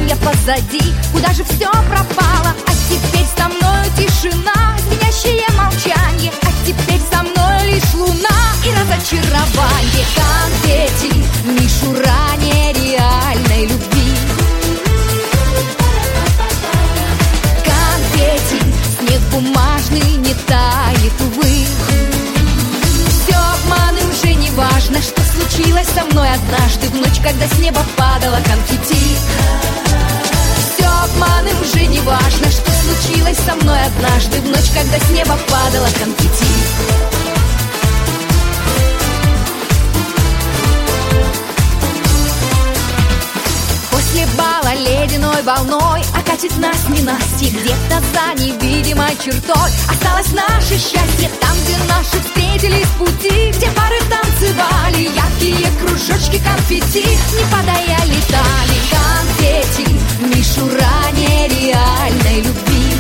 мне позади. Куда же все пропало? А теперь со мною тишина, звенящее молчанье. А теперь со мной лишь луна и разочарование. Конфетти, мишура нереальной любви. Конфетти, снег бумажный не тает, увы. Все обманы, уже не важно, что случилось со мной однажды в ночь, когда с неба падало конфетти. Все обманы, уже не важно, что случилось со мной однажды в ночь, когда с неба падало конфетти. После бала ледяной волной окатит нас ненастье. Где-то за невидимой чертой осталось наше счастье. Там, где наши встретились пути, где пары танцевали, яркие кружочки конфетти, не падая, летали. Конфетти, мишура нереальной любви.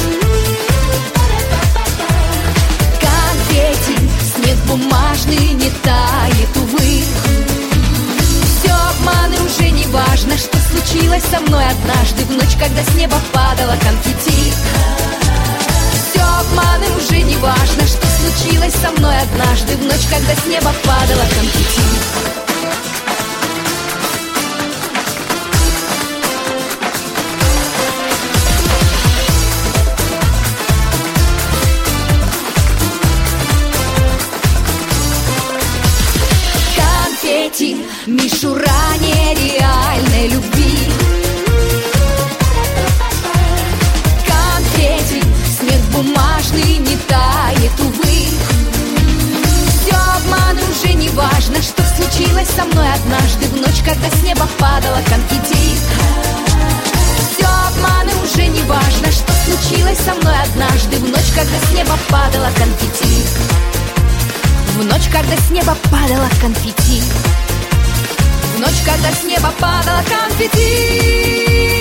Конфетти, снег бумажный не тает, увы. Все обманы, уже не важно, что случилось со мной однажды в ночь, когда с неба падало конфетти. Все обманы, уже не важно, что случилось со мной однажды в ночь, когда с неба падало конфетти. Мишура нереальной любви. Конфетти, снег бумажный не тает, увы. Все обманы, уже не важно, что случилось со мной однажды в ночь, когда с неба падало конфетти. Все обманы, уже не важно, что случилось со мной однажды в ночь, когда с неба падало конфетти. В ночь, когда с неба падало конфетти. В ночь, когда с неба падало конфетти.